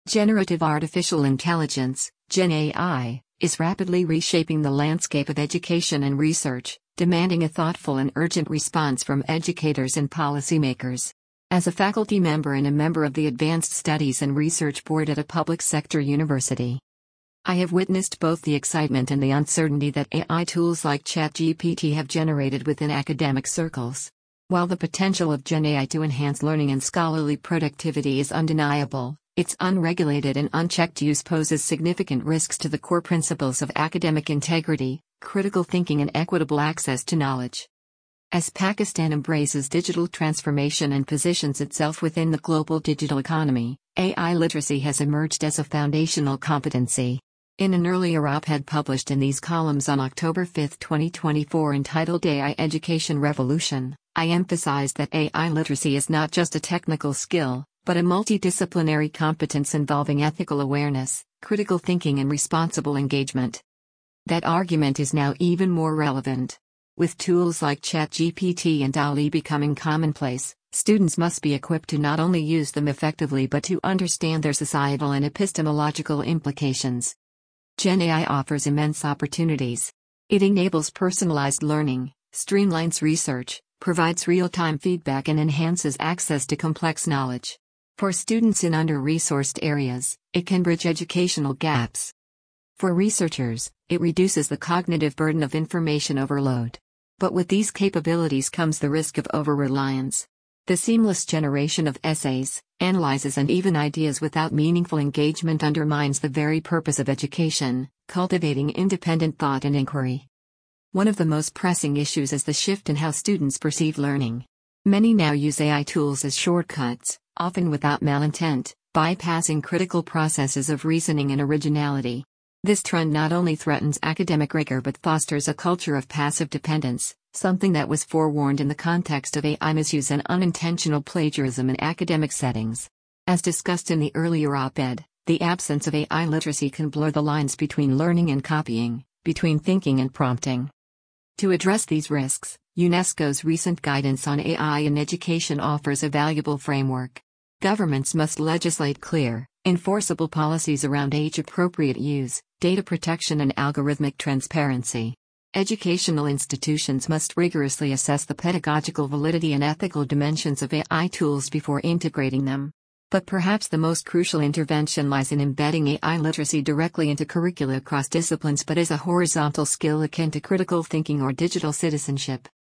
Generative Artificial Intelligence, Gen AI, is rapidly reshaping the landscape of education and research, demanding a thoughtful and urgent response from educators and policymakers. As a faculty member and a member of the Advanced Studies and Research Board at a public sector university, I have witnessed both the excitement and the uncertainty that AI tools like ChatGPT have generated within academic circles. While the potential of Gen AI to enhance learning and scholarly productivity is undeniable, its unregulated and unchecked use poses significant risks to the core principles of academic integrity, critical thinking, and equitable access to knowledge. As Pakistan embraces digital transformation and positions itself within the global digital economy, AI literacy has emerged as a foundational competency. In an earlier op-ed published in these columns on October 5, 2024, entitled AI Education Revolution, I emphasized that AI literacy is not just a technical skill, but a multidisciplinary competence involving ethical awareness, critical thinking, and responsible engagement. That argument is now even more relevant. With tools like ChatGPT and DALL-E becoming commonplace, students must be equipped to not only use them effectively but to understand their societal and epistemological implications. Gen AI offers immense opportunities. It enables personalized learning, streamlines research, provides real-time feedback, and enhances access to complex knowledge. For students in under-resourced areas, it can bridge educational gaps. For researchers, it reduces the cognitive burden of information overload. But with these capabilities comes the risk of over-reliance. The seamless generation of essays, analyses, and even ideas without meaningful engagement undermines the very purpose of education, cultivating independent thought and inquiry. One of the most pressing issues is the shift in how students perceive learning. Many now use AI tools as shortcuts, often without malintent, bypassing critical processes of reasoning and originality. This trend not only threatens academic rigor but fosters a culture of passive dependence, something that was forewarned in the context of AI misuse and unintentional plagiarism in academic settings. As discussed in the earlier op-ed, the absence of AI literacy can blur the lines between learning and copying, between thinking and prompting. To address these risks, UNESCO's recent guidance on AI in education offers a valuable framework. Governments must legislate clear, enforceable policies around age-appropriate use, data protection, and algorithmic transparency. Educational institutions must rigorously assess the pedagogical validity and ethical dimensions of AI tools before integrating them. But perhaps the most crucial intervention lies in embedding AI literacy directly into curricula across disciplines, but as a horizontal skill akin to critical thinking or digital citizenship.